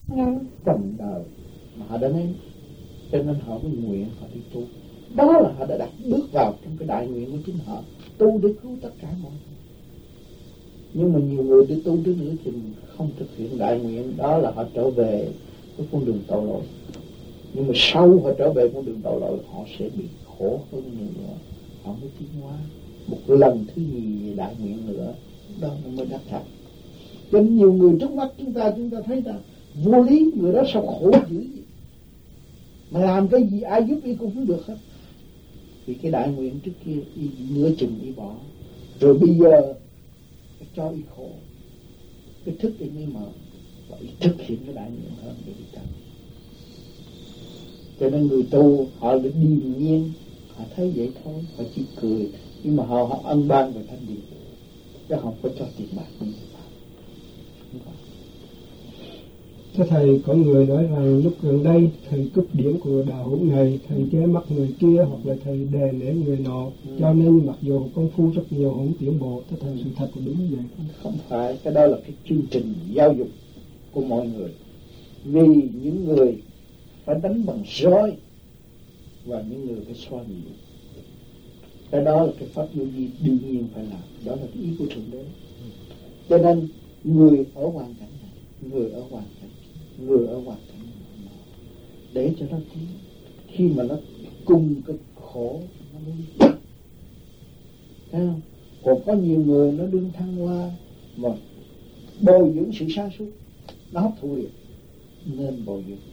trần đời mà họ đã nói, cho nên họ mới nguyện họ đi tu. Đó là họ đã đặt bước vào trong cái đại nguyện của chính họ, tu để cứu tất cả mọi người. Nhưng mà nhiều người đi tu đến nửa chừng không thực hiện đại nguyện, đó là họ trở về cái con đường tội lỗi. Nhưng mà sau họ trở về con đường tội lỗi, họ sẽ bị khổ hơn nữa, họ mới tiến hóa một lần thứ nhì đại nguyện nữa, đó nó mới đắc thành. Cho nên nhiều người trước mắt chúng ta thấy là vô lý, người đó sao khổ dữ vậy, mà làm cái gì ai giúp y cũng không được hết. Vì cái đại nguyện trước kia y nửa chừng y bỏ, rồi bây giờ cho y khổ, cái thức y mới mở và y thực hiện cái đại nguyện hơn để đi tới. Cho nên người tu họ được điềm nhiên, họ thấy vậy thôi, họ chỉ cười, nhưng mà họ ân ban về thanh điển, chứ không có cho tiền bạc như vậy. Thưa Thầy, có người nói rằng lúc gần đây Thầy cúp điển của đạo hữu này, Thầy che mắt người kia hoặc là Thầy đè nén người nọ, cho nên mặc dù công phu rất nhiều không tiến bộ. Thưa Thầy, sự thật có đúng như vậy không? Không phải, cái đó là cái chương trình giáo dục của mọi người. Vì những người phải đánh bằng roi và những người phải xoa dịu. Cái đó là cái pháp vô vi đương nhiên phải làm, đó là cái ý của Thượng Đế. Cho nên người ở hoàn cảnh này, người ở hoàn cảnh, người ở hoàn cảnh này, để cho nó tiến. Khi mà nó cùng cực khổ nó mới đi. Thấy không? Còn có nhiều người nó đương thăng hoa mà bồi dưỡng sự sa sút, nó hấp thụ liền, nên bồi dưỡng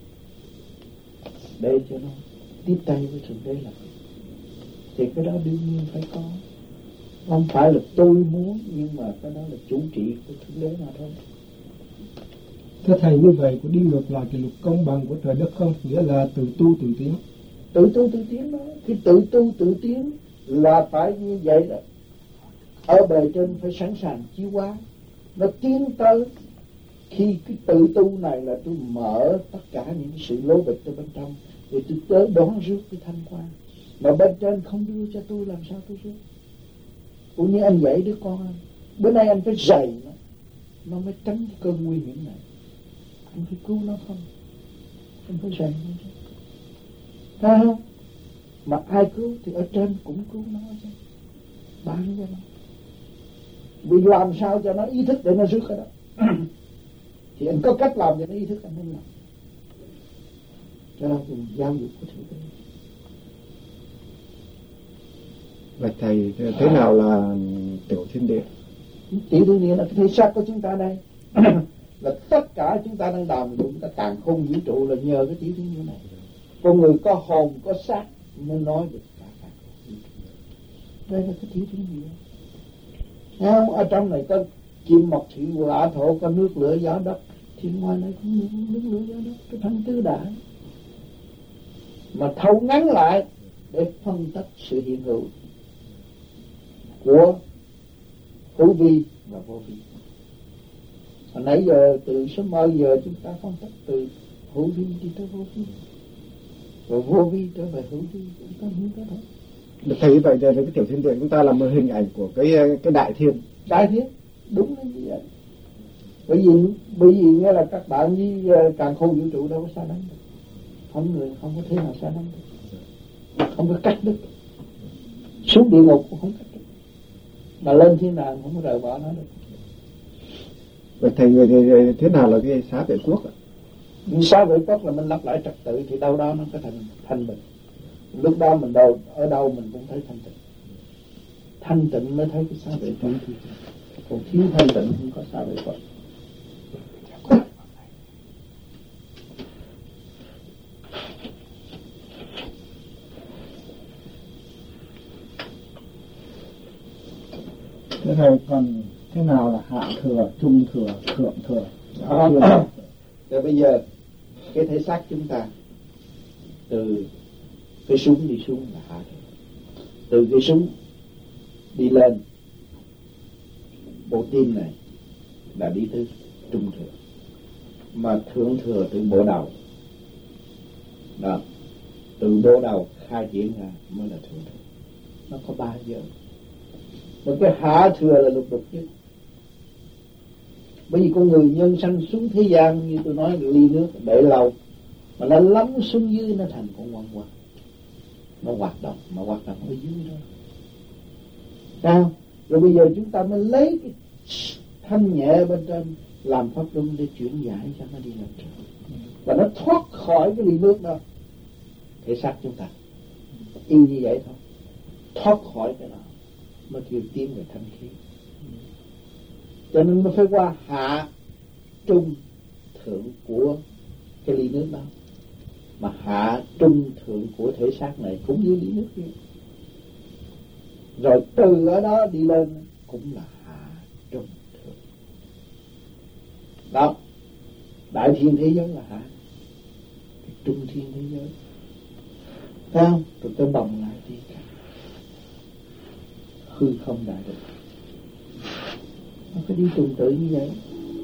để cho nó tiếp tay với Thượng Đế làm. Thì cái đó đương nhiên phải có. Không phải là tôi muốn, nhưng mà cái đó là chủ trị của Thượng Đế mà thôi. Thưa Thầy, như vậy có đi ngược lại cái luật công bằng của trời đất không? Nghĩa là tự tu tự tiến. Tự tu tự tiến đó. Khi tự tu tự tiến là phải như vậy đó. Ở bề trên phải sẵn sàng chiếu hóa. Nó tiến tới. Khi cái tự tu này là tôi mở tất cả những sự lố bịch từ bên trong, thì tôi tới đón rước cái thanh quan. Mà bên trên không đưa cho tôi, làm sao tôi rước? Cũng như anh dạy đứa con anh, bữa nay anh phải dạy nó mới tránh cái cơn nguy hiểm này. Anh phải cứu nó không? Anh phải dạy nó chứ. Thấy không? Mà ai cứu thì ở trên cũng cứu nó chứ. Bán cho nó. Vì làm sao cho nó ý thức để nó rước cái đó. Thì anh có cách làm cho nó ý thức, anh không làm. Cho nên dùng giáo dục của Thượng Đế. Vậy Thầy, thế nào là tiểu thiên địa? Tiểu thiên địa là cái thể xác của chúng ta đây. Là tất cả chúng ta đang đàm luận cả càn khôn vũ trụ là nhờ cái tiểu thiên địa này. Con người có hồn, có xác nên nói được cả càn khôn. Đây là cái tiểu thiên địa. Thấy không? Ở trong này có chim mọc thủy hỏa thổ, có nước lửa gió đất, thì ngoài này cũng nước lửa gió đất, cái thanh tứ đại. Mà thâu ngắn lại để phân tích sự hiện hữu của hữu vi và vô vi. Hồi nãy giờ từ sớm mơ giờ chúng ta phân tích từ hữu vi đi tới vô vi, rồi vô vi trở về hữu vi, chúng ta hiểu cái đó. Thầy vậy thì cái tiểu thiên địa chúng ta là một hình ảnh của cái đại thiên. Đại thiên đúng là như vậy. Bởi vì nghe là các bạn với càn khôn vũ trụ đâu có xa đánh được. Không người không có thế nào xa đánh được, không có cách được. Xuống địa ngục cũng không cách được, mà lên thiên đàng không có rời bỏ nó được. Vậy Thầy người thì thế nào là cái xá vệ quốc ạ? Xá vệ quốc là mình lập lại trật tự, thì đâu đó nó có thanh bình. Lúc đó mình ở đâu mình cũng thấy thanh tịnh. Thanh tịnh mới thấy cái xá vệ quốc. Còn thiếu thanh tịnh không có xá vệ quốc. Thế Thầy, còn thế nào là hạ thừa, trung thừa, thượng thừa? Rồi bây giờ cái thể xác chúng ta từ cái súng đi xuống là hạ thừa, từ cái súng đi lên bộ tim này là đi tới trung thừa, mà thượng thừa từ bộ đầu đó, từ bộ đầu khai triển ra mới là thượng thừa. Nó có 3 giờ. Một cái hạ thừa là lục đục nhất. Bởi vì con người nhân sanh xuống thế gian, như tôi nói, ly nước để lâu mà nó lắng xuống dưới, nó thành con quăng quăng, nó hoạt động, mà hoạt động ở dưới đó. Sao? Rồi bây giờ chúng ta mới lấy cái thanh nhẹ bên trên làm pháp luân để chuyển giải cho nó đi lên trên, và nó thoát khỏi cái ly nước đó, thể xác chúng ta y như vậy thôi, thoát khỏi cái đó mới kêu tiến về thanh khí. Cho nên nó phải qua hạ trung thượng của cái ly nước đó, mà hạ trung thượng của thể xác này cũng như ly nước kia, rồi từ ở đó đi lên cũng là hạ trung thượng đó. Đại thiên thế giới là hạ, cái trung thiên thế giới, thấy không? Rồi tôi bồng lại đi cả hư không đại định, nó phải đi tuần tự như vậy.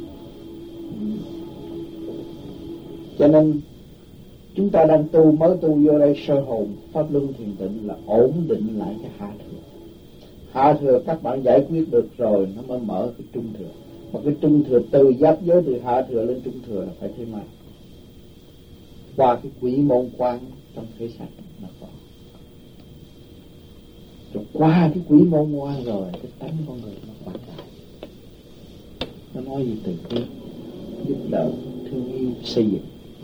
Cho nên chúng ta đang tu, mới tu vô đây sơ hồn pháp luân thiền định là ổn định lại cái hạ thừa. Hạ thừa các bạn giải quyết được rồi, nó mới mở cái trung thừa. Mà cái trung thừa từ giáp giới, từ hạ thừa lên trung thừa là phải thế mà qua cái quỷ môn quan trong thể xác nó có. Rồi qua cái quỷ môn quan rồi, cái tánh con người nó quảng đại. Nó nói gì từ bi, giúp đỡ, thương yêu, xây dựng,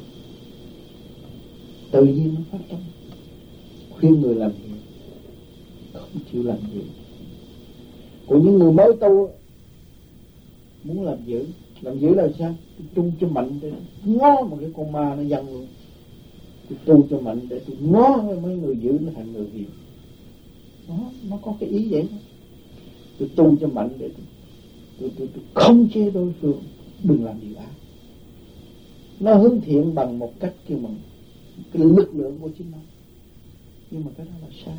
tự nhiên nó phát tâm, khuyên người làm việc, không chịu làm việc. Của những người mới tu muốn làm dữ là sao? Tôi tu cho mạnh để ngó một cái con ma nó dằn luôn. Tôi tu cho mạnh để tôi ngó mấy người dữ nó thành người hiền. Nó có cái ý vậy đó. Tôi tu cho mạnh để tôi không chế đối phương, đừng làm điều ác. Nó hướng thiện bằng một cách kêu bằng cái lực lượng của chính nó, nhưng mà cái đó là sai.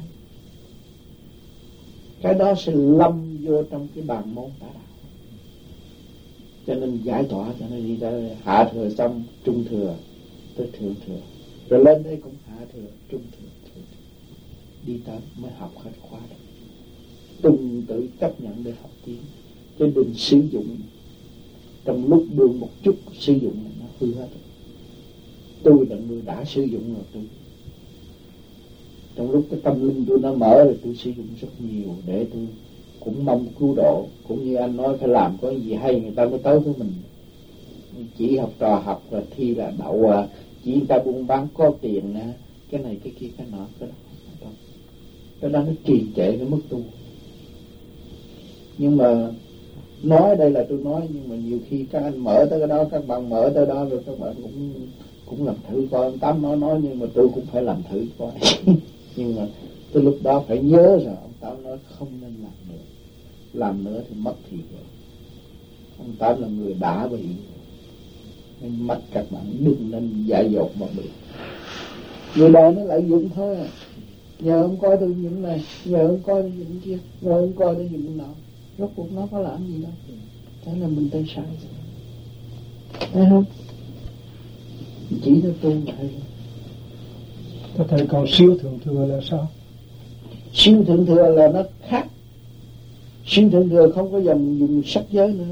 Cái đó sẽ lâm vô trong cái bàn môn tà đạo. Cho nên giải tỏa cho nó đi ra hạ thừa xong trung thừa tới thượng thừa, rồi lên đây cũng hạ thừa trung thừa, thượng thừa. Đi tới mới học hết khóa đó. Tuần tự chấp nhận để học tiếng, chứ đừng sử dụng trong lúc đường một chút sử dụng là nó hư hết. Tôi là người đã sử dụng rồi. Tôi trong lúc cái tâm linh tôi nó mở rồi, tôi sử dụng rất nhiều để tôi cũng mong cứu độ. Cũng như anh nói, phải làm có gì hay người ta mới tới với mình. Chỉ học trò học là thi là đậu, chỉ người ta buôn bán có tiền, cái này cái kia cái nọ, cái đó nó trì trệ cái mức tu. Nhưng mà nói đây là tôi nói, nhưng mà nhiều khi các anh mở tới cái đó, các bạn mở tới đó rồi các bạn cũng làm thử coi. Ông Tám nói nhưng mà tôi cũng phải làm thử coi. Nhưng mà từ lúc đó phải nhớ rằng ông Tám nói không nên làm nữa thì mất thì rồi. Ông Tám là người đã bị, nên mất các bạn đừng nên dại dột mà bị. Người đời nó lợi dụng thôi. Nhờ ông coi tôi những này, nhờ ông coi tôi những kia, nhờ ông coi tôi những nào, rốt cuộc nó có làm gì đâu. Thế là mình tay sai rồi, thấy không? Chỉ cho tu mà hay. Có thể còn siêu thượng thừa là sao? Siêu thượng thừa là nó khác. Siêu thượng thừa không có dùng sắc giới nữa.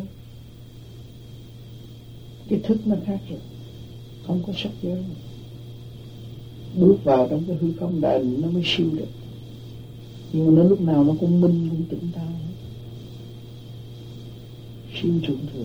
Cái thức nó khác rồi, không có sắc giới nữa. Bước vào trong cái hư không đại định nó mới siêu được. Nhưng mà nó lúc nào nó cũng minh, cũng tỉnh táo. Siêu thượng thừa.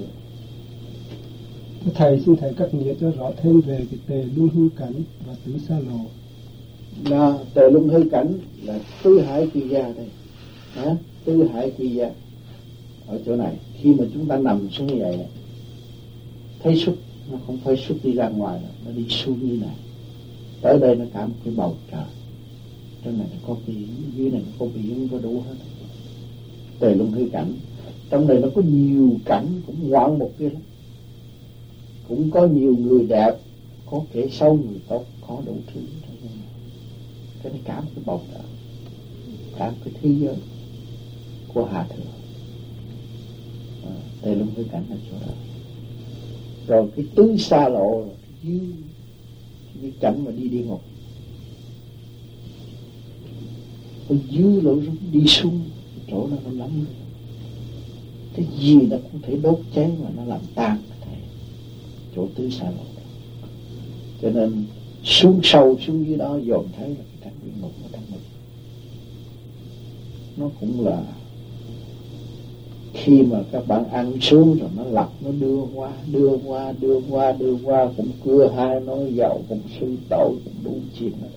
Thầy xin thầy cắt nghĩa cho rõ thêm về cái tề luân hư cảnh và tứ xa lộ. Là tề luân hư cảnh là tứ hải quy gia đây. Tứ hải quy gia ở chỗ này. Khi mà chúng ta nằm xuống như vậy, thấy xuất, nó không phải xuất đi ra ngoài đâu, nó đi xuống như này. Tới đây nó cả một cái bầu trời. Trong này nó có biển, dưới này nó có biển, có đủ hết. Tề luân hư cảnh. Trong này nó có nhiều cảnh, cũng ngoạn một kia lắm. Cũng có nhiều người đẹp, có kẻ xấu, người tốt, có đủ thứ. Cái này cả một cái bầu trời, cả một cái thế giới của hạ thừa. Tề luân hư cảnh là chỗ đó. Rồi cái tứ xa lộ là dưới cái cảnh mà đi địa ngục, ở dưới lỗ đi xuống chỗ đó nó lắm. cái gì nó cũng thể đốt cháy mà nó làm tan thầy chỗ tứ xá lộ. Cho nên xuống sâu xuống dưới đó dồn thấy là cái cảnh địa ngục ở trong mình. Nó cũng là khi mà các bạn ăn xuống rồi nó lặp, nó đưa qua cũng cưa hai nói dầu, cũng suy tội, cũng đủ chuyện đó.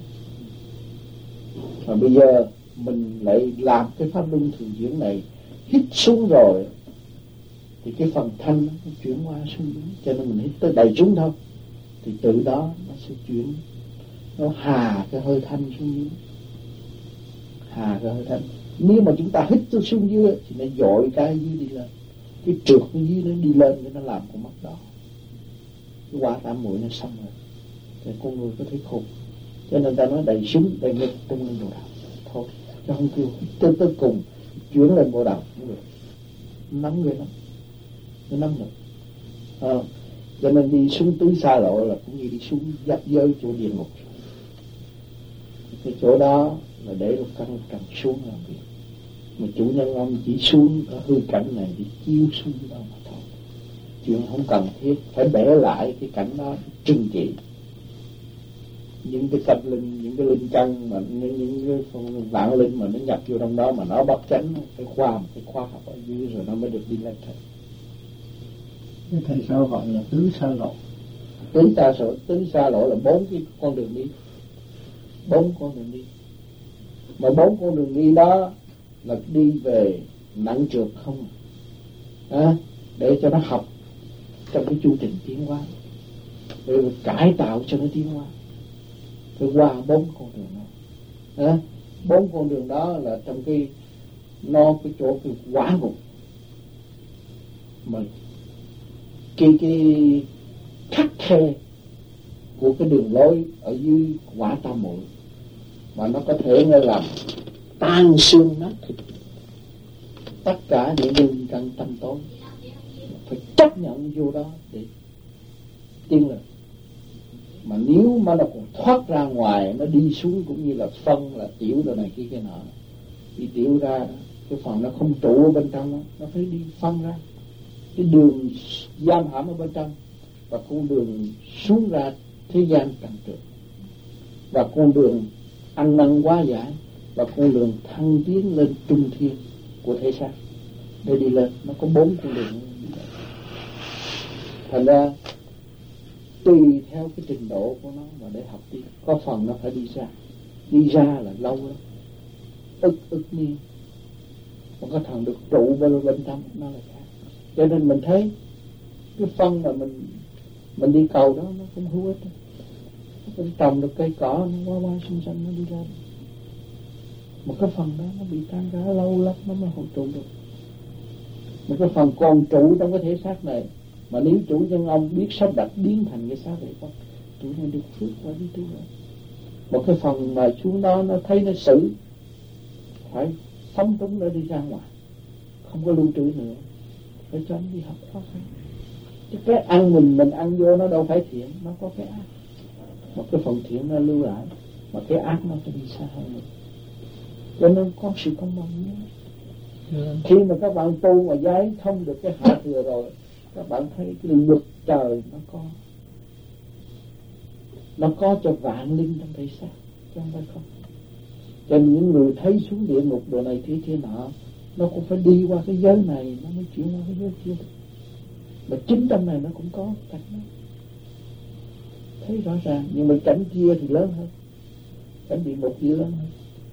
Và bây giờ mình lại làm cái pháp luân thường chuyển này, hít xuống rồi thì cái phần thanh nó chuyển qua xuống dưới, cho nên mình hít tới đầy xuống thôi thì từ đó nó sẽ chuyển, nó hà cái hơi thanh xuống dưới, hà cái hơi thanh. Nếu mà chúng ta hít tới xuống dưới thì nó dội cái dưới đi lên, cái trượt cái dưới nó đi lên để nó làm con mắt đỏ, cái quả tam muội nó xong rồi thì con người có thể khùng. Cho nên ta nói đầy súng đầy ngực tung lên bộ đầu thôi, chứ không kêu tới cùng chuyển lên bộ đầu không được, nắm người lắm, nó nắm được. Cho nên đi xuống tứ xa lộ là cũng như đi xuống giáp giới chỗ địa ngục. Cái chỗ đó là để một căn cần xuống làm việc, mà chủ nhân ông chỉ xuống ở hư cảnh này để chiếu xuống đó mà thôi, chuyện không cần thiết phải bẻ lại cái cảnh đó trừng trị những cái tâm linh, những cái linh căn mà những cái vạn linh mà nó nhập vô trong đó mà nó bất chánh, phải khoa học ở dưới rồi nó mới được đi lên thầy. Cái thầy sao gọi là tứ xa lộ? Tứ xa lộ là 4 cái con đường đi, 4 con đường đi, mà 4 con đường đi đó là đi về nặng trượt không để cho nó học trong cái chu trình tiến hóa, để cải tạo cho nó tiến hóa, phải qua 4 con đường đó. 4 con đường đó là trong cái chỗ cái quả ngục, mà cái khắc khe của cái đường lối ở dưới quả tam muội mà nó có thể làm tan xương nát thịt tất cả những linh căn tâm tối, phải chấp nhận vô đó để tiến lên. Mà nếu mà nó còn thoát ra ngoài, nó đi xuống cũng như là phân là tiểu rồi này kia cái nọ, đi tiểu ra cái phần nó không trụ ở bên trong đó, nó phải đi phân ra cái đường giam hãm ở bên trong, và con đường xuống ra thế gian trần trượt, và con đường ăn năn hóa giải, và con đường thăng tiến lên trung thiên của thể xác để đi lên. Nó có 4 con đường. Thành ra tùy theo cái trình độ của nó mà để học đi, có phần nó phải đi ra là lâu lắm, ức niên, mà có thằng được trụ bên trong nó là khác. Cho nên mình thấy cái phân mà mình đi cầu đó nó không hữu ích. Mình trồng được cây cỏ nó qua xanh xanh nó đi ra, một cái phần đó nó bị tan rã lâu lắm nó mới hồi trụ được. Một cái phần còn trụ trong cái thể xác này, mà nếu chủ nhân ông biết sắp đặt biến thành cái xác này con, chủ nhân được phước qua đi tu rồi. Một cái phần mà xuống đó nó thấy nó xử phải phóng túng nó đi ra ngoài, không có lưu trữ nữa, phải cho anh đi học khó khăn. Chứ cái ăn mình ăn vô nó đâu phải thiện, nó có cái ác. Một cái phần thiện nó lưu lại, mà cái ác nó sẽ đi xa hơn nữa. Cho nên có sự công bằng nhé. Khi mà các bạn tu mà giải thông được cái hạ thừa rồi, các bạn thấy cái luật trời nó có cho vạn linh trong thể xác, chứ không phải không. Cho nên những người thấy xuống địa ngục đồ này thế nọ, nó cũng phải đi qua cái giới này nó mới chuyển qua cái giới kia. Mà chính trong này nó cũng có cảnh đó, thấy rõ ràng. Nhưng mà cảnh kia thì lớn hơn, cảnh địa ngục kia lớn hơn.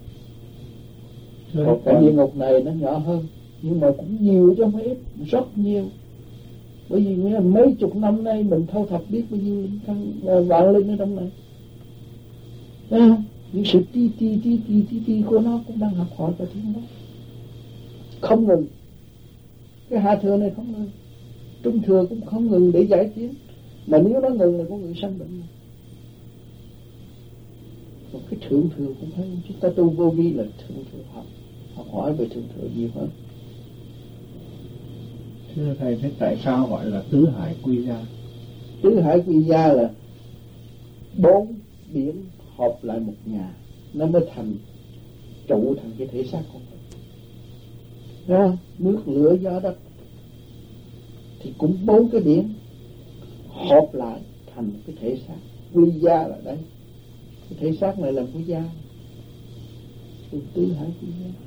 Còn cảnh địa ngục này nó nhỏ hơn, nhưng mà cũng nhiều chứ không phải ít, rất nhiều. Bởi vì mấy chục năm nay mình thâu thập biết bao nhiêu linh căn vạn linh ở trong này. Những sự ti của nó cũng đang học hỏi và tiến đó, không ngừng. Cái hạ thừa này không ngừng, trung thừa cũng không ngừng để giải tiến. Mà nếu nó ngừng là có người sanh bệnh. Còn cái thượng thừa cũng thấy, chúng ta tu vô vi là thượng thừa học hỏi về thượng thừa nhiều hơn. Thưa thầy, thế tại sao gọi là tứ hải quy gia? Tứ hải quy gia là 4 biển hợp lại một nhà, nó mới thành trụ thành cái thể xác của mình. nước lửa gió đất thì cũng 4 cái điển hợp lại thành một cái thể xác quy gia là đây. Cái thể xác này là quy gia, tứ hải quy gia.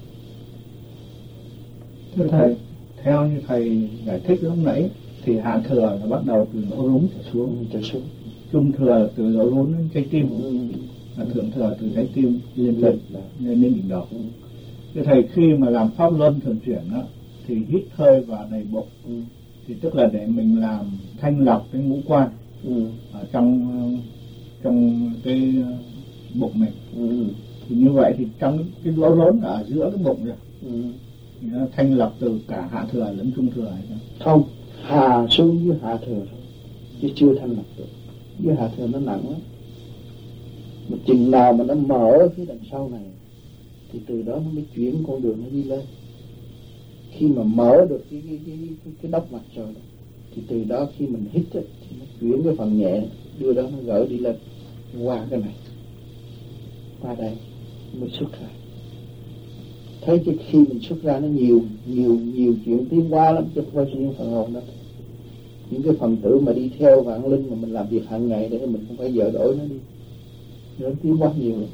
Thưa thầy, theo như thầy giải thích lúc nãy thì hạ thừa là bắt đầu từ lỗ rốn trở xuống, trung thừa từ lỗ rốn đến trái tim, và thượng thừa từ trái tim lên lên đỉnh đầu. Thưa thầy, khi mà làm pháp luân thường chuyển đó, thì hít hơi vào đầy bụng, thì tức là để mình làm thanh lọc cái ngũ quan ở trong cái bụng mình. Thì như vậy thì trong cái lỗ rốn ở giữa cái bụng rồi, thì nó thanh lọc từ cả hạ thừa lẫn trung thừa hay không? Không, hạ xuống dưới hạ thừa thôi, chứ chưa thanh lọc được. Dưới hạ thừa nó nặng lắm. Mà chừng nào mà nó mở phía đằng sau này thì từ đó nó mới chuyển con đường nó đi lên. Khi mà mở được cái đốc mạch rồi đó, thì từ đó khi mình hít ấy, thì nó chuyển cái phần nhẹ đưa đó nó gỡ đi lên qua cái này, qua đây mới xuất ra. Thấy chứ khi mình xuất ra nó nhiều chuyện tiến hóa lắm, chứ không phải riêng phần hồn đó. Những cái phần tử mà đi theo vạn linh mà mình làm việc hàng ngày để mình không phải dở đổi nó đi, nó tiến hóa nhiều lắm.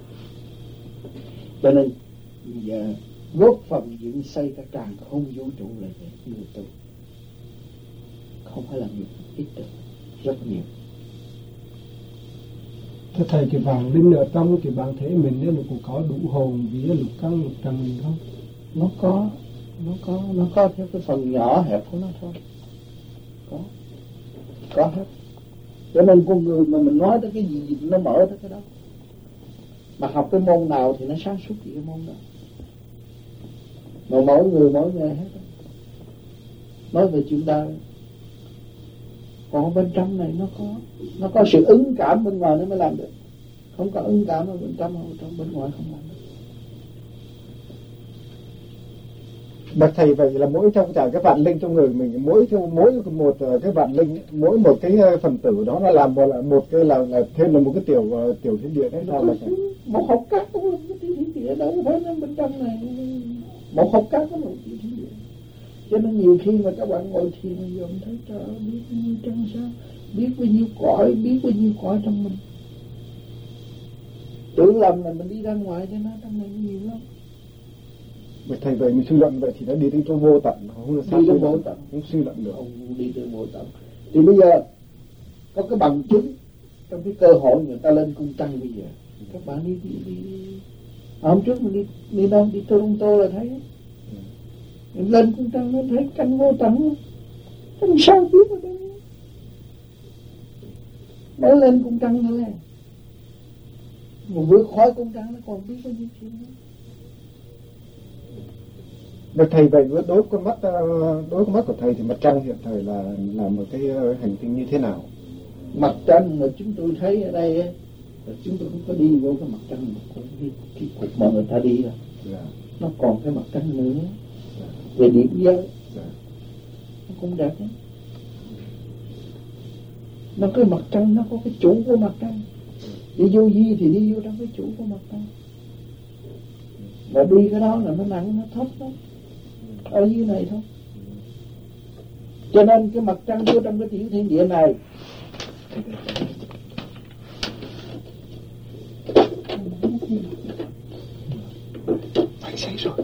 Cho nên giờ góp phần dựng xây cả tràng không vũ trụ lại để người tu, không phải là nhiều ít được, rất nhiều. Thưa thầy, cái vạn linh ở trong cái bản thể mình nó cũng có đủ hồn vía lục căn lục trần mình không? Nó có theo cái phần nhỏ hẹp của nó thôi, có hết. Cho nên con người mà mình nói tới cái gì nó mở tới cái đó. Mà học cái môn nào thì nó sáng suốt gì cái môn đó. Mà mỗi người mỗi nghề hết. Nói về chuyện đời. Còn bên trong này nó có sự ứng cảm bên ngoài nó mới làm được. Không có ứng cảm ở bên trong, bên ngoài không làm được. Bạch thầy, vậy là mỗi trong cả cái vạn linh trong người mình, mỗi một cái vạn linh, mỗi một cái phần tử đó nó làm một cái là thêm là một cái tiểu thiên địa đấy, sao là một hộp cát cũng là cái tiểu thiên địa, đâu phải nó bên trong này một hộp cát cũng là một tiểu thiên địa. Cho nên nhiều khi mà các bạn ngồi thiền mà dòm thấy trời ơi, biết bao nhiêu trăng sao, biết bao nhiêu cõi trong mình. Tưởng lầm là mình đi ra ngoài cho nó trong này nhiều lắm. Vậy thầy, vậy mình suy luận vậy thì nó đi đến chỗ vô tận, không đi đến vô tận, không suy luận được. Không đi đến vô tận. Thì bây giờ có cái bằng chứng trong cái cơ hội người ta lên cung trăng bây giờ. Các bạn đi hôm trước mình đi đâu đi Toronto là thấy lên cung trăng nó thấy cảnh vô tận, không sao biết ở đây. Mới lên cung trăng thôi, mà vượt khỏi cung trăng nó còn biết bao nhiêu chuyện nữa. Vậy thầy, vậy đối con mắt của thầy thì mặt trăng hiện thời là một cái hành tinh như thế nào? Mặt trăng mà chúng tôi thấy ở đây ấy, là chúng tôi không có đi vô cái mặt trăng mà có cái cục mà người ta đi rồi. Nó còn cái mặt trăng nữa. Về điểm giới nó cũng đẹp lắm. Nó cái mặt trăng nó có cái chủ của mặt trăng. Đi vô di thì đi vô trong cái chủ của mặt trăng. Mà đi cái đó là nó nặng, nó thấp lắm. Ở dưới này thôi. Cho nên cái mặt trăng vô trong cái tiểu thiên địa này phải xảy rồi.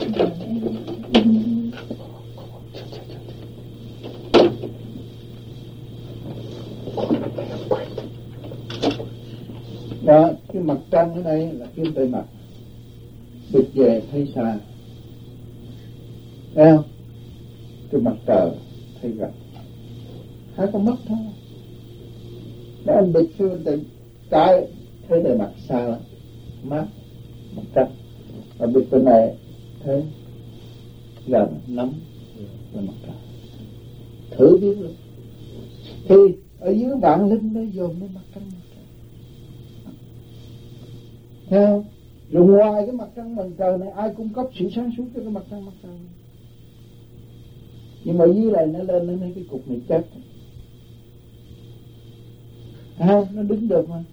đó, cái mặt trăng ở đây là cái bề mặt bịch về thấy xa, thấy không? Cái mặt trời thấy gần, hai con mắt thôi. Đó, anh bịch phía bên trái thấy bề mặt xa lắm, mát, mặt trăng. Và bịch bên này thấy gần, nóng là mặt trời. Thử biết luôn. Thì ở dưới vạn linh nó dồn lên mặt trăng. Thấy không? Rồi ngoài cái mặt trăng mặt trời này ai cung cấp sự sáng suốt cho cái mặt trăng mặt trời. Nhưng mà dưới này nó lên nó thấy cái cục này chết. Thấy không? Nó đứng được mà.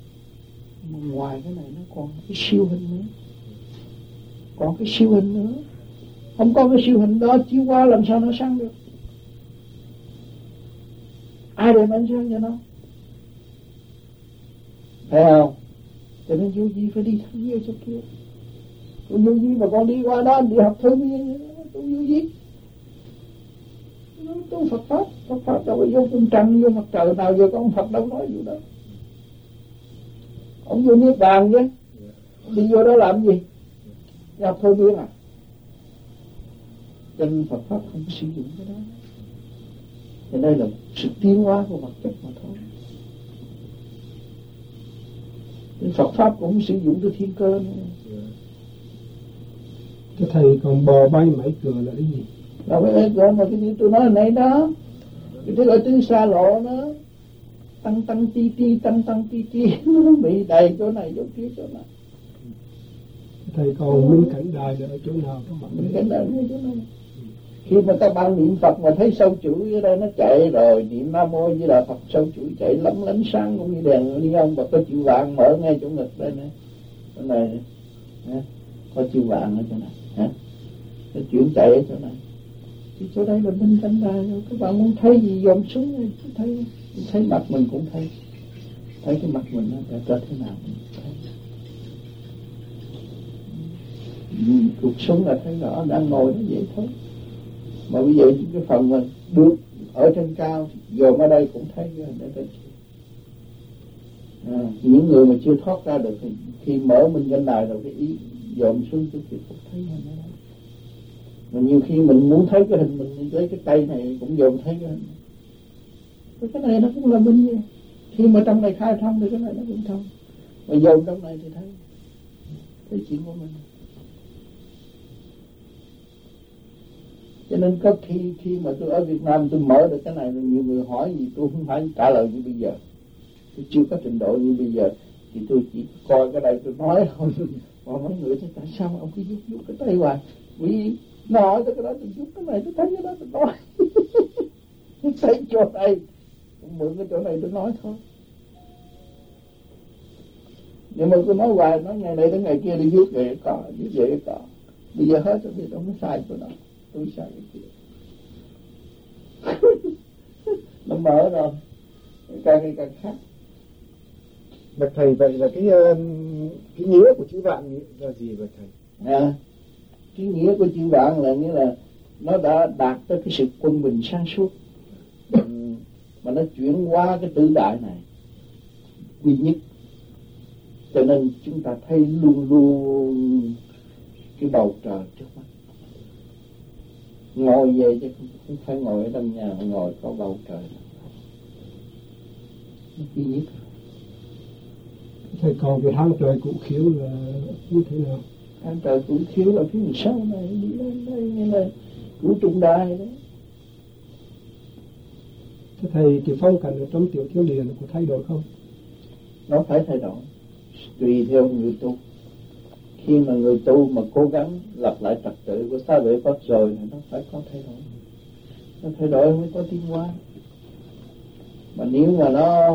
Ngoài cái này nó còn cái siêu hình nữa. Còn cái siêu hình nữa. Không có cái siêu hình đó chiếu qua làm sao nó sáng được? Ai đem ánh sáng cho nó? Thấy không? Cho nên vô gì phải đi thăm vô chỗ kia. Còn vô gì mà con đi qua đó đi học thư viên, tôi vô gì? Tôi Phật Pháp đâu có vô cung trăng, vô mặt trời nào giờ có ông Phật đâu nói gì đâu. Ông vô Niết Bàn chứ, đi vô đó làm gì? Đi học thư viên à? Cho nên Phật Pháp không sử dụng cái đó. Thì đây là sự tiến hóa của vật chất mà thôi. Phật Pháp cũng sử dụng cái thiên cơ nữa. Cái thầy còn bò bay mảy cửa là cái gì? Là cái cửa mà cái như tôi nói hồi nãy đó, cái thứ gọi tứ xa lộ đó, tăng ti ti nó bị đầy chỗ này chỗ kia chỗ này. Thầy còn minh cảnh đài là ở chỗ nào các bạn? Minh cảnh đài ở chỗ này. Khi mà các bạn niệm Phật mà thấy sâu chuỗi ở đây nó chạy rồi, niệm Nam Mô Di Đà Phật sâu chuỗi chạy lóng lánh sáng cũng như đèn đi ông, và có chữ vàng mở ngay chỗ ngực đây này, chỗ này có chữ vàng ở chỗ này, cái chuyển chạy ở chỗ này. Thì chỗ đây là minh cảnh đài rồi, các bạn muốn thấy gì dòm xuống này, thấy mặt mình cũng thấy cái mặt mình nó trở thế nào mình thấy. Cuộc sống là thấy rõ, đang ngồi nó vậy thôi. Mà bây giờ cái phần mà được ở trên cao dòm ở đây cũng thấy cái hình ở trên những người mà chưa thoát ra được thì khi mở minh cảnh đài rồi cái ý dòm xuống cái việc cũng thấy hình ở đây. Mà nhiều khi mình muốn thấy cái hình mình lấy cái tay này cũng dòm thấy cái hình. Cái này nó cũng là minh vậy. Khi mà trong này khai thông thì cái này nó cũng thông. Mà dòm trong này thì thấy chuyện của mình. Cho nên có khi mà tôi ở Việt Nam tôi mở được cái này, nhiều người hỏi gì tôi không phải trả lời như bây giờ. Tôi chưa có trình độ như bây giờ thì tôi chỉ coi cái này tôi nói thôi. Mà mấy người thấy tại sao ông cứ giúp cái tay hoài? Vì nó hỏi tới cái đó tôi giúp cái này tôi thấy cái đó tôi nói. Thấy chỗ này mượn cái chỗ này tôi nói thôi. Nhưng mà tôi nói hoài, nói ngày này đến ngày kia đi giúp về cỏ, giúp về cái cỏ. Bây giờ hết rồi thì tôi mới sai chỗ đó. Tôi sai cái kia. Nó mở rồi, càng khác. Bạch thầy, vậy là cái nghĩa của chữ vạn là gì vậy thầy? Cái nghĩa của chữ vạn là nghĩa là nó đã đạt tới cái sự quân bình sáng suốt, mà nó chuyển qua cái tự đại này duy nhất. Cho nên chúng ta thấy luôn luôn cái bầu trời trước mắt. Ngồi về chứ không phải ngồi ở trong nhà, ngồi có bầu trời. Nó duy nhất. Thầy còn cái hang trời cụ khiếu là như thế nào? Hang trời cụ khiếu là phía sau này đi lên đây như là của Trung Đài đó. Thế thầy, cái phong cảnh ở trong Tiểu Thiên Địa nó có thay đổi không? Nó phải thay đổi tùy theo người tu. Khi mà người tu mà cố gắng lập lại trật tự của xã hội Pháp rồi thì nó phải có thay đổi. Nó thay đổi mới có tiến hóa. Mà nếu mà nó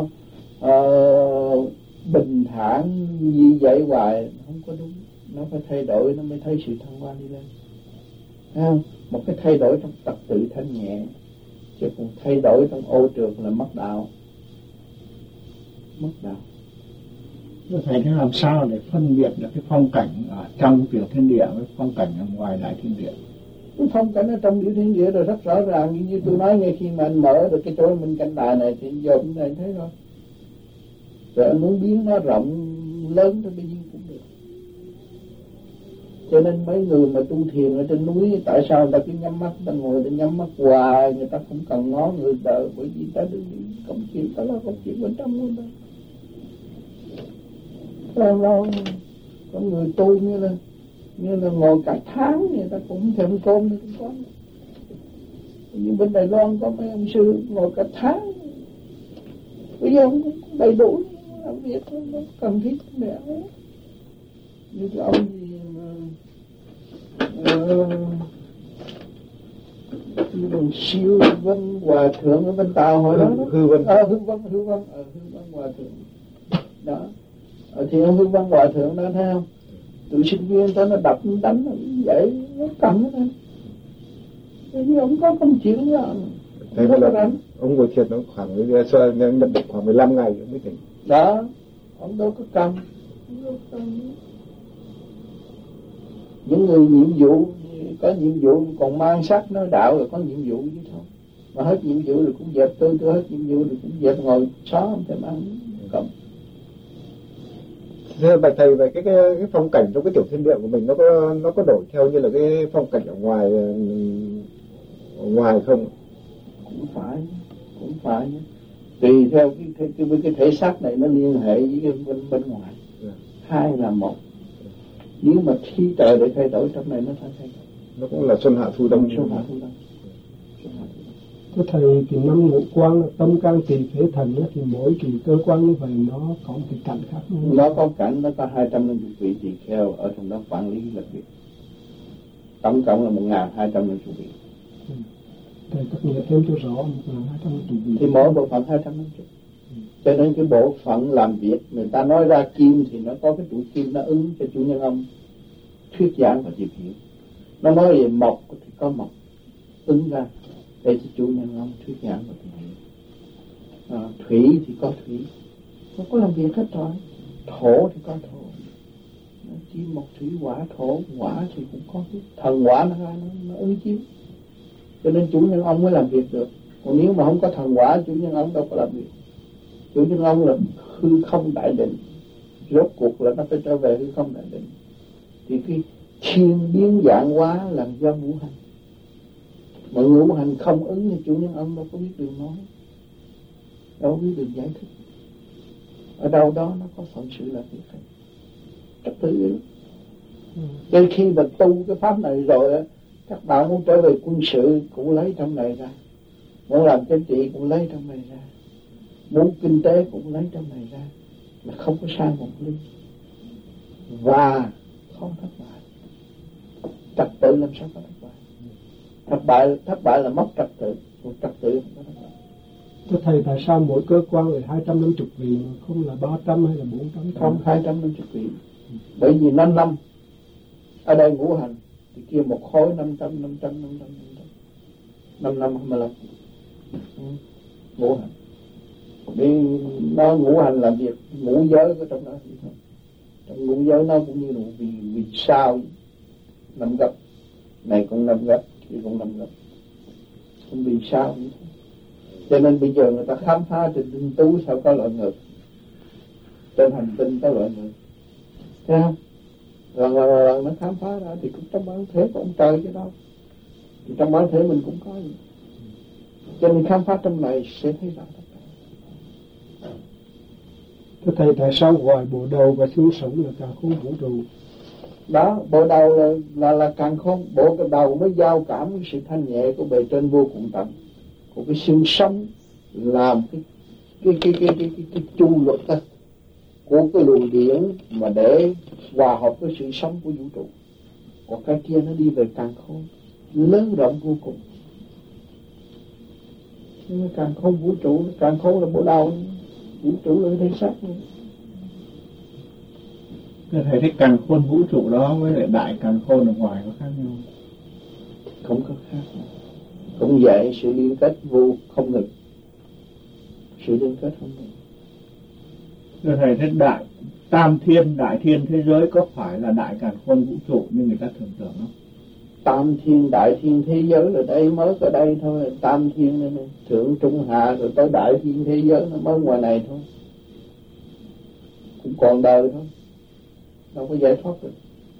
bình thản như vậy hoài không có đúng. Nó phải thay đổi nó mới thấy sự thăng hoa đi lên. Không? Một cái thay đổi trong trật tự thanh nhẹ, chứ còn thay đổi trong ô trượt là mất đạo. Mất đạo. Thầy thế làm sao để phân biệt được cái phong cảnh ở trong Tiểu Thiên Địa với phong cảnh ở ngoài Đại Thiên Địa? Cái phong cảnh ở trong Tiểu Thiên Địa rồi rất rõ ràng, như tôi nói ngay khi mà anh mở được cái chỗ minh cảnh đài này thì giờ cũng này thấy rồi. Rồi anh muốn biến nó rộng lớn tới bao nhiêu cũng được. Cho nên mấy người mà tu thiền ở trên núi, tại sao người ta cứ nhắm mắt, ta ngồi ta nhắm mắt hoài, người ta không cần ngó người đời, bởi vì ta đừng công chuyện, ta lo công chuyện bên trong luôn đó. Lo có người tu như là ngồi cả tháng người ta cũng thèm cơm nữa cũng có. Nhưng bên Đài Loan có mấy ông sư ngồi cả tháng, bây giờ cũng đầy đủ làm việc, nó cần thiết để ăn. Như cái ông gì đồng siêu Vân Hòa Thượng ở bên Tàu hồi đó. Hư Vân Hòa Thượng đó. Thì ông Hương Văn Hòa Thượng đó thấy không? Tụi sinh viên đó nó đập nó đánh nó vậy, nó cầm nó nhưng ông có công chuyện đó. Thế là ông ngồi thiền nó khoảng nhập định khoảng 15 ngày mới tỉnh. Đó, ông đâu có cầm. Những người nhiệm vụ có nhiệm vụ còn mang sắc nói đạo rồi có nhiệm vụ chứ thôi. Mà hết nhiệm vụ rồi cũng dẹp tôi hết nhiệm vụ rồi cũng dẹp ngồi xó không thể ăn cầm. Thế bạch thầy về cái phong cảnh trong cái tiểu thiên địa của mình nó có đổi theo như là cái phong cảnh ở ngoài không? Cũng phải tùy theo cái thể xác này nó liên hệ với cái bên ngoài. Hai là một. Nếu mà khí trời để thay đổi trong này nó phải thay đổi. Nó cũng là xuân hạ thu đông. Thưa thầy, thì năm ngũ quan tâm can tỳ phế thần thì mỗi kỳ cơ quan như vậy nó có một cái cảnh khác. Nó có cảnh, nó có 250 vị tỳ kheo ở trong đó quản lý làm việc. Tổng cộng là 1.250 vị. Thầy cắt nghĩa thêm cho rõ 1.250 vị. Thì mỗi bộ phận 250. Cho nên cái bộ phận làm việc người ta nói ra kim thì nó có cái chủ kim nó ứng cho chủ nhân ông thuyết giảng và tiếp hiểu. Nó nói về mộc thì có mộc ứng ra để cho chủ nhân ông thuyết giảng và tiếp hiểu. Thủy thì có thủy, nó có làm việc hết rồi. Thổ thì có thổ, chi mộc thủy hỏa thổ, hỏa thì cũng có cái thần hỏa nó ứng chiếu. Cho nên chủ nhân ông mới làm việc được. Còn nếu mà không có thần hỏa, chủ nhân ông đâu có làm việc. Chủ nhân ông là hư không đại định, rốt cuộc là nó phải trở về hư không đại định. Thì cái thiên biến dạng hóa là do ngũ hành. Mà ngũ hành không ứng thì chủ nhân ông đâu có biết đường nói, đâu có biết đường giải thích. Ở đâu đó nó có phận sự là việc này trật tự lắm. Cho khi mà tu cái pháp này rồi, các bạn muốn trở về quân sự cũng lấy trong này ra, muốn làm chính trị cũng lấy trong này ra, muốn kinh tế cũng lấy trong này ra, là không có sai một ly và không thất bại. Trật tự làm sao có thất bại? Thất bại là mất trật tự, một trật tự không có thất bại. Thưa thầy, tại sao mỗi cơ quan là 250 vị mà không là 300 hay là 400? Không 250 vị, bởi vì nó năm. Ở đây ngũ hành thì kia một khối 500 5 năm 25 ngũ hành. Vì nó ngũ hành làm việc ngũ giới ở trong đó thì thôi. Trong ngũ giới nó cũng như là vì sao 5 gấp, này cũng 5 gấp, kia cũng 5 gấp, cũng vì sao vậy thôi. Cho nên bây giờ người ta khám phá trên tinh tú sao có loại ngược, trên hành tinh có loại ngược, thấy không? Lần nó khám phá ra thì cũng trong bản thể của ông trời chứ đâu. Thì trong bản thể mình cũng có gì. Cho nên khám phá trong này sẽ thấy rõ tất cả. Thưa thầy, tại sao ngoài bộ đầu và xương sống là càng khôn vũ trụ? Đó, bộ đầu là càng khôn. Bộ cái đầu mới giao cảm với sự thanh nhẹ của bề trên vô cùng tận. Còn cái xương sống làm cái chu luật đó, của cái luồng điển mà để hòa hợp với sự sống của vũ trụ. Còn cái kia nó đi về càng khôn, lớn rộng vô cùng. Nhưng mà càng khôn vũ trụ, càng khôn là bộ đầu, vũ trụ là thể xác. Thầy thấy càng khôn vũ trụ đó với lại đại càng khôn ở ngoài có khác nhau? Không có khác. Cũng vậy, sự liên kết vô không ngừng. Sự liên kết không ngừng. Thầy thấy tam thiên, đại thiên thế giới có phải là đại càn khôn vũ trụ như người ta thường tưởng không? Tam thiên, đại thiên thế giới là đây mới có đây thôi. Tam thiên này, thượng trung hạ rồi tới đại thiên thế giới nó mới ngoài này thôi. Cũng còn đời thôi, đâu có giải thoát được.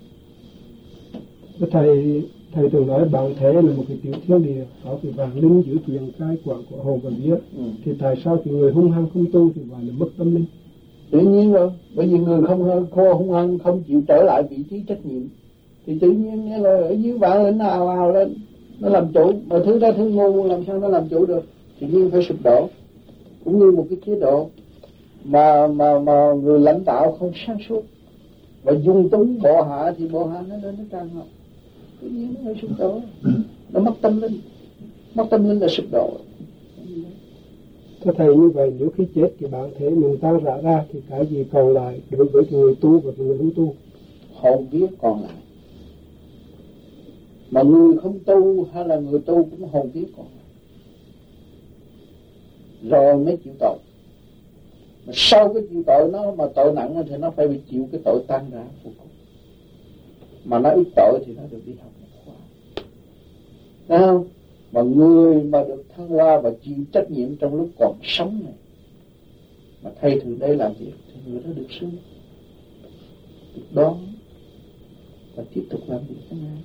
Thầy thường nói bản thể là một cái tiểu thiên địa, có cái vàng linh giữ quyền cai quản của hồn và vía. Thì tại sao cái người hung hăng không tu thì gọi là mất tâm linh? Tự nhiên rồi, bởi vì người không hung hăng không chịu trở lại vị trí trách nhiệm thì tự nhiên nghe lời ở dưới vạn linh ào lên, nó làm chủ. Mà thứ đó thứ ngu làm sao nó làm chủ được? Tự nhiên phải sụp đổ. Cũng như một cái chế độ mà người lãnh đạo không sáng suốt và dung túng bộ hạ thì bộ hạ nó lên nó càng học, tự nhiên nó phải sụp đổ. Nó mất tâm linh. Mất tâm linh là sụp đổ. Thưa thầy, như vậy nếu khi chết thì bản thể mình tan rã ra thì cái gì còn lại đối với người tu và người không tu? Hồn vía còn lại. Mà người không tu hay là người tu cũng hồn vía còn rồi mới chịu tội. Mà sau cái chịu tội nó mà tội nặng thì nó phải bị chịu cái tội tan rã vô cùng. Mà nó ít tội thì nó được đi học một khóa. Thấy không? Mà người mà được thăng hoa và chịu trách nhiệm trong lúc còn sống này, mà thầy thường đây làm việc thì người đó được sướng, được đón và tiếp tục làm việc thế này.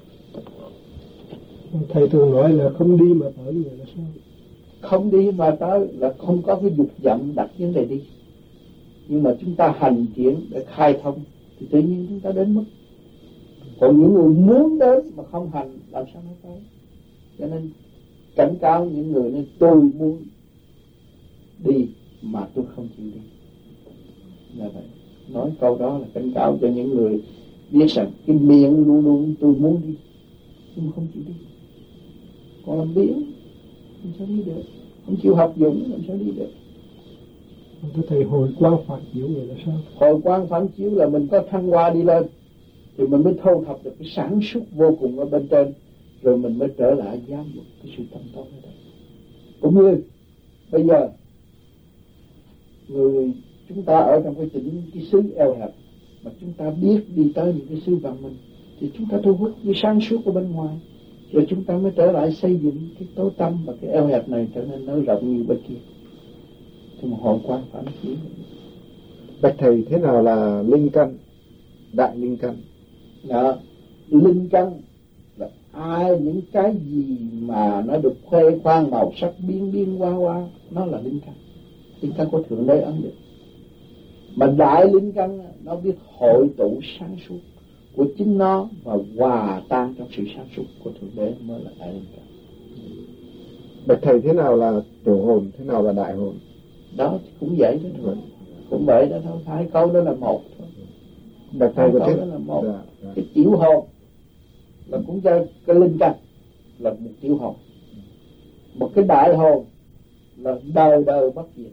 Thầy thường nói là không đi mà tới người là sao? Không đi mà tới là không có cái dục vọng đặt vấn đề đi. Nhưng mà chúng ta hành triển để khai thông thì tự nhiên chúng ta đến mức. Còn những người muốn đến mà không hành làm sao nó tới. Cho nên cảnh cáo những người nên tôi muốn đi mà tôi không chịu đi. Là vậy. Nói câu đó là cảnh cáo cho những người biết rằng cái miệng luôn luôn tôi muốn đi nhưng mà không chịu đi. Còn làm biến làm sao đi được? Không chịu học dụng làm sao đi được? Thưa thầy, hồi quang phản chiếu người là sao? Hồi quang phản chiếu là mình có thăng hoa đi lên thì mình mới thâu thập được cái sản xuất vô cùng ở bên trên, rồi mình mới trở lại giáo dục cái sự tâm tốt ở đây. Cũng như bây giờ người chúng ta ở trong cái xứ eo hẹp mà chúng ta biết đi tới những cái xứ văn minh thì chúng ta thu hút cái sáng suốt của bên ngoài, rồi chúng ta mới trở lại xây dựng cái tối tâm và cái eo hẹp này trở nên nới rộng như bên kia. Thì một hồi quang phản chiếu. Bạch thầy, thế nào là linh căn, đại linh căn? Đó, linh căn là ai những cái gì mà nó được khoe khoang màu sắc biến hoa nó là linh căn. Linh căn của Thượng Đế ấn định. Mà đại linh căn nó biết hội tụ sáng suốt của chính nó và hòa tan trong sự sáng suốt của Thượng Đế mới là đại linh căn. Bạch thầy, thế nào là tiểu hồn, thế nào là đại hồn? Đó cũng vậy đó thôi. Cũng vậy đó thôi. Hai câu đó là một thôi. Bạch thầy có câu đó là một. Cái tiểu hồn là cũng cho cái linh căn là một tiểu hồn. Một cái đại hồn là đời đời bất diệt,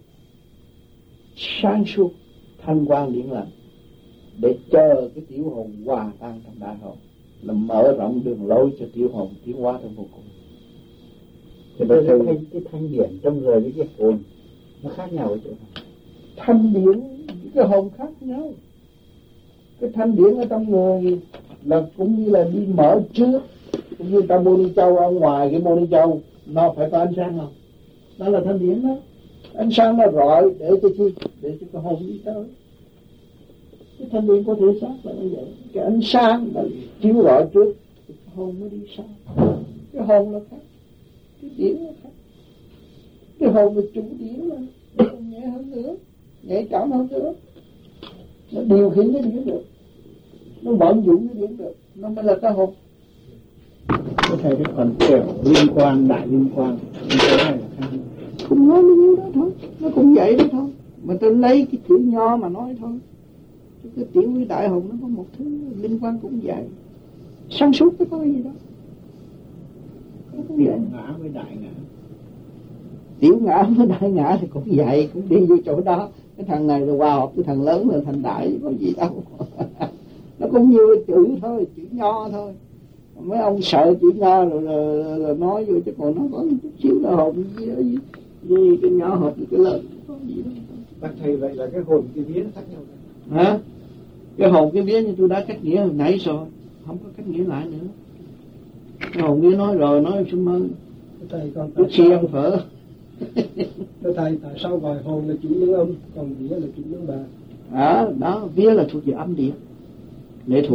sáng suốt thanh quang điển lành, để chờ cái tiểu hồn hòa tan trong đại hồn, là mở rộng đường lối cho tiểu hồn tiến hóa trong vô cùng. Thì bạch thầy, cái thanh điển trong người với cái hồn nó khác nhau ở chỗ nào? Thanh điển cái hồn khác nhau. Cái thanh điển ở trong người là cũng như là đi mở trước, cũng như ta Mô Ni Châu ở ngoài cái Mô Ni Châu nó phải có ánh sáng không? Đó là thanh điển đó. Ánh sáng nó rọi để cho chi? Để cho cái hồn đi tới. Cái thanh điển có thể xác là như vậy. Cái ánh sáng là chiếu rọi trước, cái hồn mới đi sau. Cái hồn là khác, cái điển là khác. Cái hồn là chủ điển là nó còn nhẹ hơn nữa, nhạy cảm hơn nữa. Nó điều khiển cái điển được, nó vận dụng cái điển được, nó mới là cái hồn. Có thể cái phần kiểu liên quan, đại liên quan, cái này là khác. Cũng nói cái đó thôi, nó cũng vậy đó thôi. Mà tôi lấy cái chữ nho mà nói thôi. Cái tiểu với đại hồn nó có một thứ liên quan cũng vậy. Sáng suốt cái có gì đó. Tiểu ngã với đại ngã. Tiểu ngã với đại ngã thì cũng vậy, cũng đi vô chỗ đó. Cái thằng này rồi hòa hợp cái thằng lớn là thành đại, có gì đâu. Nó cũng như chữ thôi, chữ nho thôi. Mấy ông sợ chữ nho rồi nói vô, chứ còn nó có một chút xíu là hồn với cái nhỏ hợp với cái lớn, có gì đâu. bạch thầy, vậy là cái hồn cái vía nó khác nhau? Hả? Cái hồn cái vía như tôi đã cắt nghĩa hồi nãy rồi, không có cắt nghĩa lại nữa. Cái hồn vía nói rồi, nói xuống mơ. Thầy còn Trước khi ăn phở. thưa thầy, tại sao gọi hồn là chủ nhân âm, còn vía là chủ nhân bà? Đó, vía là thuộc về âm địa, lệ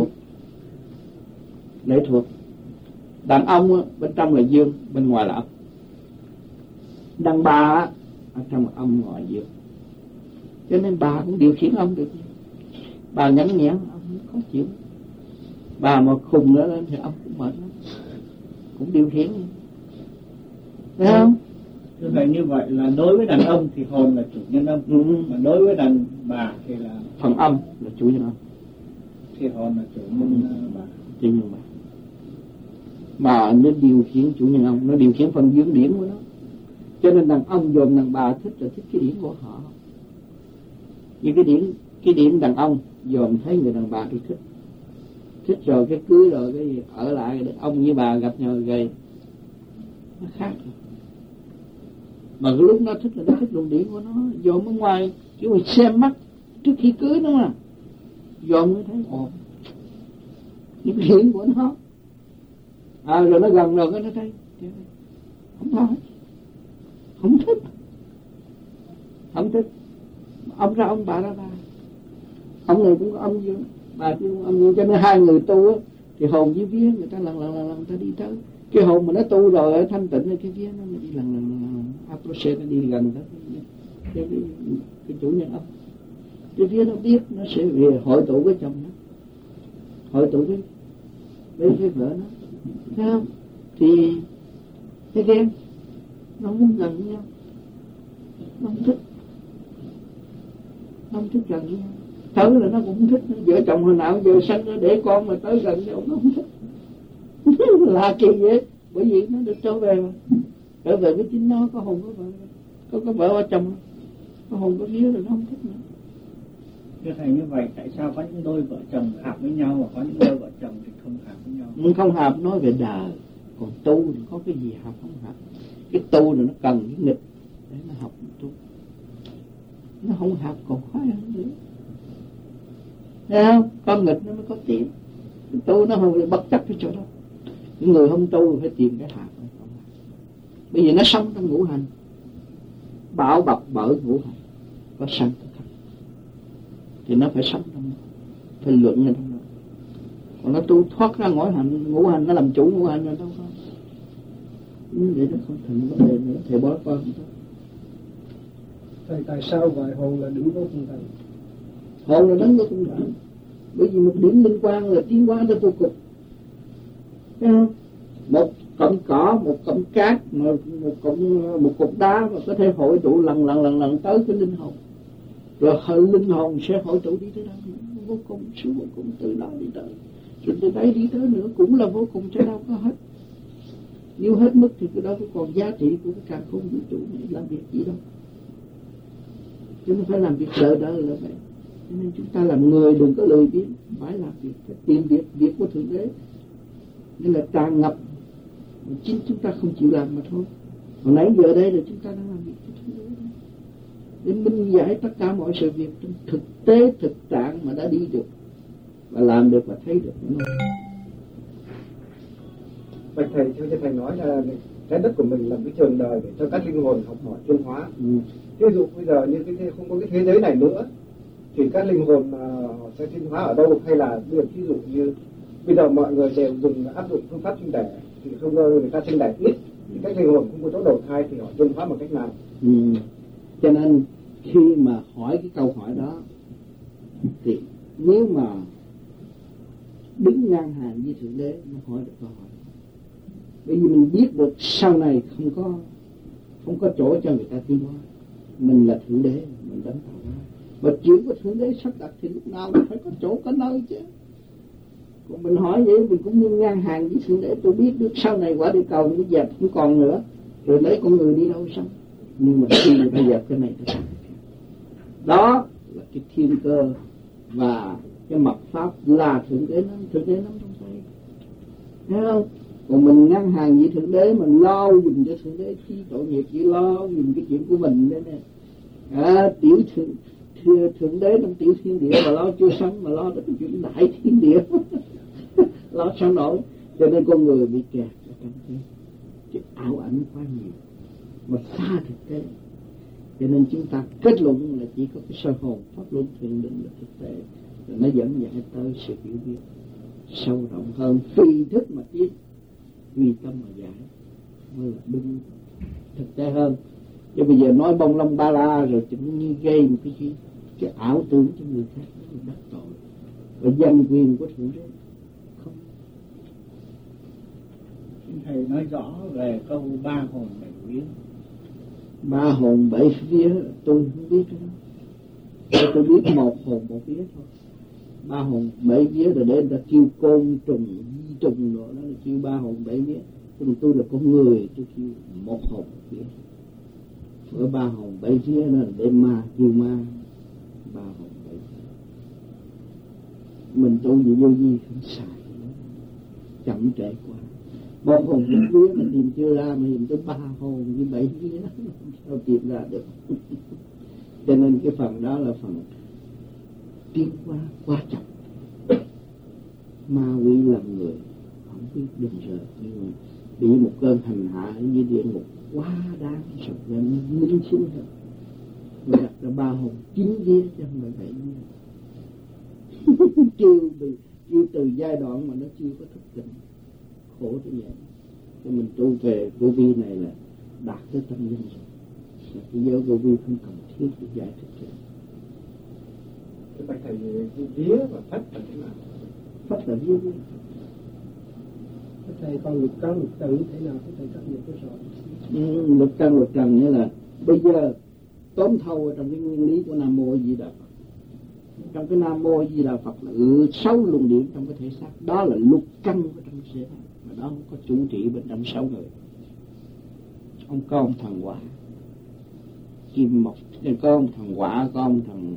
thuộc. Đàn ông bên trong là dương, bên ngoài là âm. Đàn bà ở trong là âm, ngoài dương. Cho nên bà cũng điều khiển ông được. Bà nhẫn nhẽn, ông khó chịu. Bà mà khùng nữa lên thì ông cũng mệt lắm, cũng điều khiển. Thấy không? Như vậy là đối với đàn ông thì hồn là chủ nhân âm, mà đối với đàn bà thì là phần âm là chủ nhân âm, thì hồn là chủ nhân bà. chủ nhân bà. Mà nó điều khiển chủ nhân âm, nó điều khiển phần dương điển của nó. Cho nên đàn ông dồn đàn bà thích là thích cái điển của họ. Nhưng cái điển đàn ông dồn thấy người đàn bà thì thích. thích rồi cái cưới rồi cái gì ở lại ông với bà gặp nhau rồi nó khác. Mà cái lúc nó thích là nó thích luồng điển của nó, dòm ở ngoài kiểu mình xem mắt trước khi cưới nó mà dòm mới thấy ồ những điển của nó. Rồi nó gần rồi cái nó thấy không thôi, không thích. Ông ra ông, bà ra bà. Ông này cũng có ông dương, bà cũng có ông dương, cho nên hai người tu á thì hồn với vía người ta lần người ta đi tới. Cái hồn mà nó tu rồi ở thanh tịnh, cái vía nó đi lần approach, nó đi gần tới cái chủ nhân ông. Cái vía nó biết nó sẽ về hội tụ với chồng nó, hội tụ với vợ nó, thấy không? Thì cái ghen nó không muốn gần với nhau, nó không thích gần với nhau. Tới là nó cũng không thích, vợ chồng hồi nào giờ sanh nó để con mà tới gần nhau nó không thích. Lạ kỳ vậy, bởi vì nó được trở về với chính nó, có hồn có vợ, có vợ ở chồng, có hồn có vía rồi nó không thích nữa. Thưa thầy, như vậy tại sao có những đôi vợ chồng hợp với nhau và có những đôi vợ chồng thì không hợp với nhau? Không hợp nói về đời, còn tu thì có cái gì hợp không hợp. Cái tu là nó cần cái nghịch để nó học tu, nó không hợp còn khó hơn nữa. Thấy không? Có nghịch nó mới có tiếng. Tu nó không bất chấp cái chỗ đó. Những người không tu phải tìm cái hợp. Bởi vì nó sống trong ngũ hành, bảo bọc bởi ngũ hành, có sanh có khắc, thì nó phải sống trong đó, phải luận ở trong đó. Còn nó tu thoát ra ngũ hành, nó làm chủ ngũ hành rồi đâu có. Vậy nó không thành vấn đề nữa, thầy bỏ con thôi. Thầy tại sao gọi hồn là đứng vô cùng thầy? Hồn là đứng vô cùng thầy, bởi vì một điểm liên quan là tiến hóa tới vô cùng. Thấy không? Một cọng cỏ, một cọng cát, một cục đá mà có thể hội tụ lần tới cái linh hồn, rồi linh hồn sẽ hội tụ đi tới đâu? Vô cùng, sự vô cùng từ đó đi tới, rồi từ đấy đi tới nữa cũng là vô cùng, chứ đâu có hết. Nếu hết mức thì cái đó có còn giá trị của cái càn khôn vũ trụ này làm việc gì đâu. Chứ nó phải làm việc đỡ là vậy. Cho nên chúng ta làm người đừng có lười biếng, phải làm việc, phải tìm việc của Thượng Đế. Nên là tràn ngập, chính chúng ta không chịu làm mà thôi. Hồi nãy giờ đây là chúng ta đang làm việc của Thượng Đế để minh giải tất cả mọi sự việc trong thực tế, thực trạng mà đã đi được và làm được và thấy được. Bạch thầy, cho thầy nói là trái đất của mình là cái trường đời để cho các linh hồn học hỏi tiến hóa. Ví dụ bây giờ như không có cái thế giới này nữa thì các linh hồn họ sẽ tiến hóa ở đâu, hay là ví dụ như bây giờ mọi người đều áp dụng phương pháp sinh đẻ thì không người ta sinh đẻ ít thì các linh hồn không có chỗ đầu thai thì họ tiến hóa bằng cách nào? Cho nên khi mà hỏi cái câu hỏi đó thì nếu mà đứng ngang hàng với Thượng Đế nó hỏi được câu hỏi, bởi vì mình biết được sau này không có chỗ cho người ta tiến hóa. Mình là Thượng Đế, mình đánh tạo ra, mà chuyện của Thượng Đế sắp đặt thì lúc nào phải có chỗ có nơi chứ. Còn mình hỏi vậy mình cũng như ngang hàng với Thượng Đế. Tôi biết được sau này quả địa cầu nó dẹp không còn nữa, rồi lấy con người đi đâu sống. Nhưng mà khi người ta dẹp cái này thì đó là cái thiên cơ và cái mật pháp là Thượng Đế nắm trong tay. Thấy không? Còn mình ngang hàng với Thượng Đế, mình lo dùng cho Thượng Đế chi tội nghiệp, chỉ lo dùng cái chuyện của mình đấy nè. Thượng Đế trong tiểu thiên địa mà lo chưa xong, mà lo tới cái chuyện đại thiên địa lo sao nổi. Cho nên con người bị kẹt ở trong cái ảo ảnh quá nhiều mà xa thực tế. Cho nên chúng ta kết luận là chỉ có cái soi hồn pháp luân thiền định là thực tế, rồi nó dẫn dạy tới sự hiểu biết sâu rộng hơn, phi thức mà tiến, duy tâm mà giải, mới là đúng thực tế hơn. Chứ bây giờ nói bông lông ba la rồi cũng như gây một cái ảo tưởng cho người khác, nó đắc tội và danh quyền của Thượng Đế không. Thầy nói rõ về câu ba hồn bảy vía. Ba hồn bảy vía tôi không biết đó. Tôi biết một hồn một vía thôi. Ba hồn bảy vía rồi để người ta kêu côn trùng di trùng rồi đó là kêu ba hồn bảy vía. Còn tôi là con người, tôi kêu một hồn một vía. Ở ba hồn bảy vía đó là để ma kêu ma. Ba hồn bảy vía. mình tu gì vô gì không xài, chậm trễ quá. Một hồn một vía mà tìm chưa ra, mà tìm tới 3 hồn như 7 vía sao tìm ra được. Cho nên cái phần đó là phần tiến hóa quá chậm. Ma quỷ làm người không biết đừng sợ, nhưng mà bị một cơn hành hạ như địa ngục quá đáng, sụp lên minh xuống hết. Người đặt ra 3 hồn 9 vía chứ không phải 7 vía. Chưa từ giai đoạn mà nó chưa có thức tỉnh, khổ như vậy. Cho mình tu về vô vi này là đạt tới tâm linh rồi. Cái giới vô vi không cần thiết để giải thích được. Cái bạch thầy vía và phách là thế nào? Phách là vía. Thầy còn lục căn lục trần như thế nào thầy chấp nhận cái rõ? Lục căn lục trần nghĩa là bây giờ tóm thâu ở trong cái nguyên lý của Nam Mô Di Đà Phật. Trong cái Nam Mô Di Đà Phật là 6 luồng điển trong cái thể xác, đó là lục căn ở trong thể xác, mà đó không có chủ trị bên trong 6 người. Ông có ông thần Hỏa, Kim Mộc, có ông thần Hỏa, có ông thần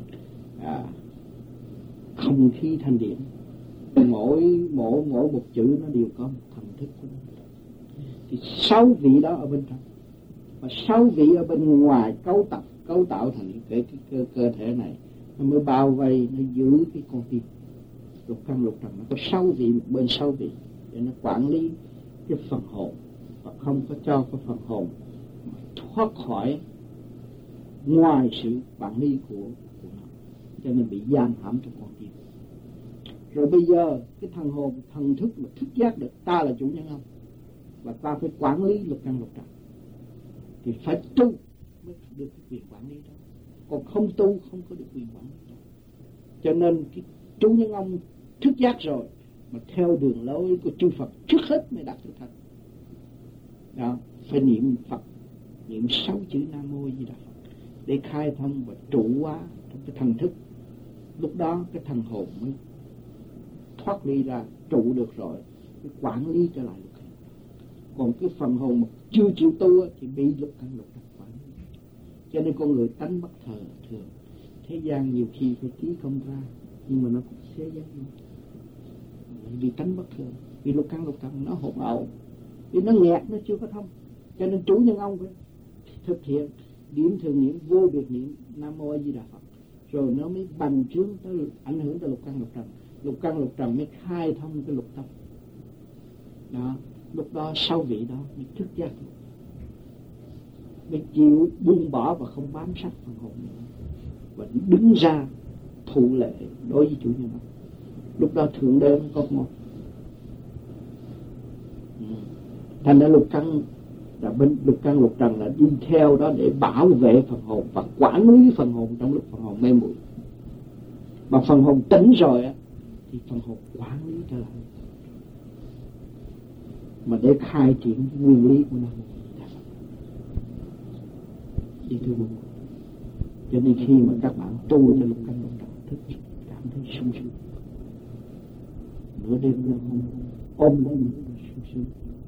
không khí thanh điển. Mỗi một chữ nó đều có một thần thức của nó. Thì 6 vị đó ở bên trong, và 6 vị ở bên ngoài cấu tạo thành cái cơ thể này, nó mới bao vây, nó giữ cái con tim. Lục căn lục trần nó có 6 vị, bên 6 vị để nó quản lý cái phần hồn, và không có cho cái phần hồn thoát khỏi ngoài sự quản lý của nó, cho nên bị giam hãm trong con tim. Rồi bây giờ cái thần hồn, thần thức mà thức giác được ta là chủ nhân ông, và ta phải quản lý lục căn lục trần, thì phải tu mới được cái quyền quản lý đó. Còn không tu không có được quyền quản lý đó. Cho nên cái chủ nhân ông thức giác rồi, mà theo đường lối của chư Phật trước hết mới đạt được thành. Đó, phải niệm Phật, niệm 6 chữ Nam Mô Di Đà Phật để khai thông và trụ hóa trong cái thần thức. Lúc đó cái thần hồn mới thoát ly ra, trụ được rồi, mới quản lý trở lại lục căn. Còn cái phần hồn mà chưa chịu tu thì bị lục căn lục trần quản lý. Cho nên con người tánh bất thờ thường. Thế gian nhiều khi phải trí công ra, nhưng mà nó cũng xé giác luôn. Vì tánh bất thường, vì lục căn lục trần nó hỗn ẩu, vì nó nghẹt, nó chưa có thông. Cho nên chủ nhân ông phải thực hiện điểm thường niệm, vô biệt niệm Nam Mô A Di Đà Phật, rồi nó mới bành trướng tới, ảnh hưởng tới lục căn lục trần. Lục căn lục trần mới khai thông cái lục tâm. Đó, lúc đó 6 vị đó mới thức giác được, mới chịu buông bỏ và không bám sát phần hồn nữa, và đứng ra thụ lệ đối với chủ nhân ông. Lúc đó thượng đế mới có một. Thành ra lục căn là bên lục căn lục trần là đi theo đó để bảo vệ phần hồn và quản lý phần hồn trong lúc phần hồn mê muội. Mà phần hồn tỉnh rồi á thì phần hồn quản lý trở lại, mà để khai triển nguyên lý của nó. Đi thưa buồn. Cho nên khi mà các bạn tu cho lục căn lục trần thức cảm thấy sung sướng, nửa đêm nó không ôm lấy mình sung sướng,